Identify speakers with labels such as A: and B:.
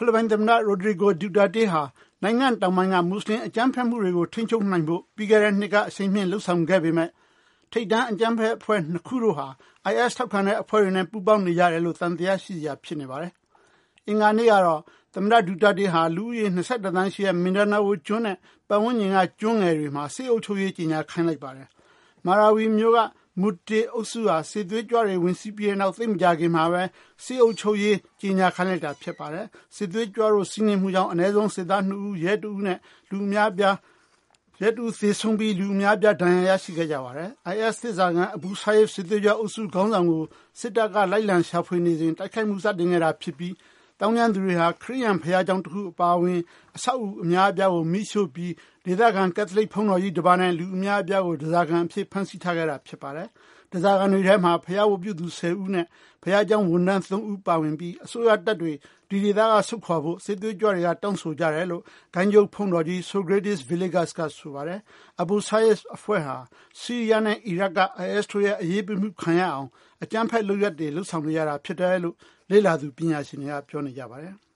A: လစ်ပိုင်သမ္မတ Rodrigo Duterte ဟာနိုင်ငံတောင်ပိုင်းကမွတ်စလင်အကြမ်းဖက်မှုတွေကိုထိန်းချုပ်နိုင်ဖို့ပြီးခဲ့တဲ့နှစ်ကအရှိန်မြင့်လှုပ်ဆောင်ခဲ့ပေမဲ့ထိပ်တန်းအကြမ်းဖက်အဖွဲ့နှစ်ခုတို့ဟာ IS ထောက်ခံတဲ့အဖွဲ့တွေနဲ့ပူးပေါင်းနေရတယ်လို့သံသယရှိစရာဖြစ်နေပါတယ်။အင်္ဂါနေ့ကတော့သမ္မတဒူတာတေဟာလူဦးရေ22သန်းရှိတဲ့မင်ဒါနာဝိုကျွန်းနဲ့ပတ်ဝန်းကျင်ကကျွန်းငယ်တွေမှာစစ်အုပ်ချုပ်ရေးကြီးညာခိုင်းလိုက်ပါတယ်။မာရာဝီမျိုးကမူတေအုပ်စုဟာစစ်သွေးကြွတွေဝင်စီးပြီးနောက်သိမကြခင်မှာပဲစစ်အုပ်ချုပ်ရေးကြီးညာခိုင်းလိုက်တာဖြစ်ပါတယ်။စစ်သွေးကြွတို့စီးနှင်းမှုကြောင့်အ ਨੇ ဆုံးစစ်သား2ဦးရဲ2ဦးနဲ့လူအများပြားရဲတူသေဆုံးပြီးလူအများပြားဒဏ်ရာရရှိခဲ့ကြပါတယ်။ IS သစ္စာခံအဘူဆာယစ်စစ်သွေးကြွအုပ်စုခေါင်းဆောင်ကိုစစ်တပ်ကလိုက်လံရှာဖွေနေစဉ်တိုက်ခိုက်မှုစတင်ခဲ့တာဖြစ်ပြီးတောင်းကျမ်းသူတွေဟာခရစ်ယာန်ဘုရားကျောင်းတစ်ခုအပါအဝင်အဆောက်အဦအများအပြားကိုမိရှို့ပြီးဒေသခံကက်သလစ်ဘုန်းတော်ကြီးတစ်ပါးနဲ့လူအများအပြားကိုဒဇာခံအဖြစ်ဖမ်းဆီးထားခဲ့တာဖြစ်ပါတယ်။ဒဇာခံတွေထဲမှာဘုရားဝတ်ပြုသူ10ဦးနဲ့ဘုရားကျောင်းဝန်ထမ်း3ဦးပါဝင်ပြီးအစိုးရတပ်တွေဒီဒေသကဆုတ်ခွာဖို့စစ်သွေးကြွတွေကတောင်းဆိုကြတယ်လို့ဂိုင်းချုပ်ဘုန်းတော်ကြီး Socrates Villegas ကဆိုပါတယ်။ Abu Sayyaf အဖွဲ့ဟာဆီးရီးယားနဲ့အီရတ်က IS တို့ရဲ့အရေးပေးမှုခံရအောင်အကြမ်းဖက်လုပ်ရပ်တွေလှုပ်ဆောင်နေရတာဖြစ်တယ်လို့လေ့လာသူပညာရှင်တွေကပြောနေကြပါတယ်။